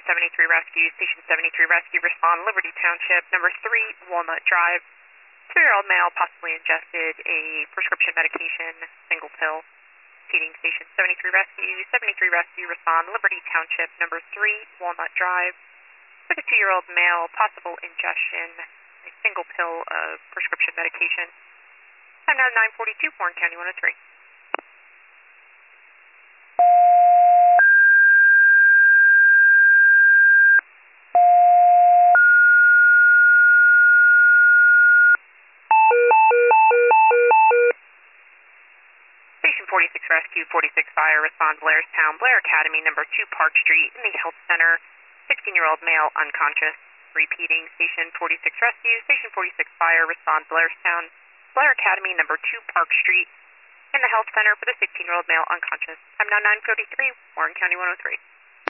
73 Rescue. Station 73 Rescue, respond Liberty Township, number 3 Walnut Drive. 3-year-old male possibly ingested a prescription medication, single pill. Repeating, Station 73 Rescue. 73 Rescue, respond Liberty Township, number 3 Walnut Drive. For the 2-year-old male, possible ingestion, a single pill of prescription medication. Time now 9:42, Warren County 103. Station 46 Rescue, 46 Fire, respond Blairstown, Blair Academy, number 2 Park Street, in the Health Center. 16-year-old male unconscious. Repeating, Station 46 Rescue. Station 46 Fire, respond Blairstown, Blair Academy, number 2 Park Street, in the Health Center for the 16-year-old male unconscious. Time now 9:33, Warren County 103.